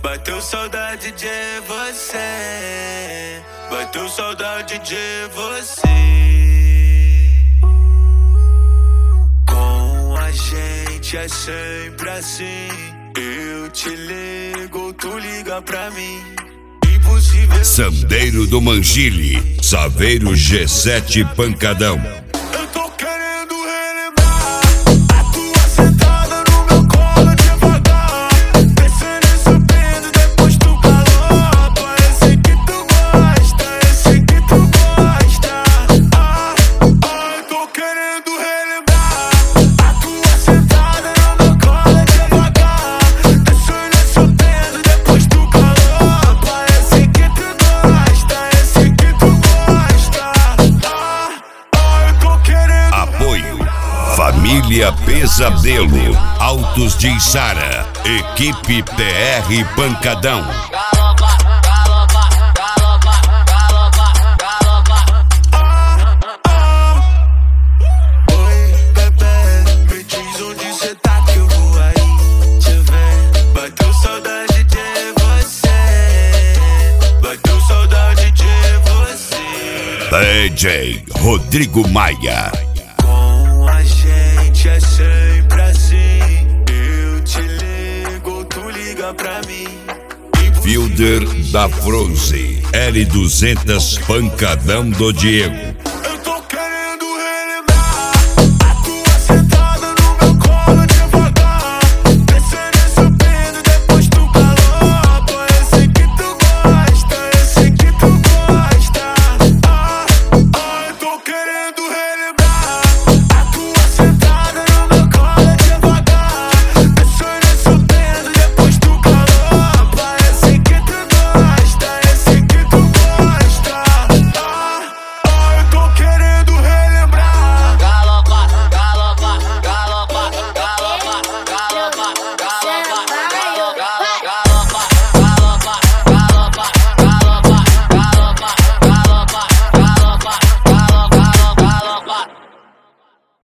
Bateu saudade de você. Bateu saudade de você. Com a gente é sempre assim. Eu te ligo, tu liga pra mim. Impossível. Sandeiro do Mangile, Saveiro G7 Pancadão. Eu tô querendo relembrar a tua sentada no meu colo devagar, descendo e subindo depois do calor. Parece que tu gosta, esse que tu gosta. Eu tô querendo relembrar a tua sentada no meu colo devagar, descendo e subindo depois do calor. Parece que tu gosta, esse que tu gosta. Eu tô querendo. Apoio Família Pesadelo, Autos de Içara, Equipe PR Pancadão. Oi, bebê, me diz onde cê tá que eu vou aí te ver. Bateu saudade de você. Bateu saudade de você. DJ Rodrigo Maia. Com a gente é sempre assim. Eu te ligo, tu liga pra mim. Fielder da Fronze, L200 Pancadão do Diego.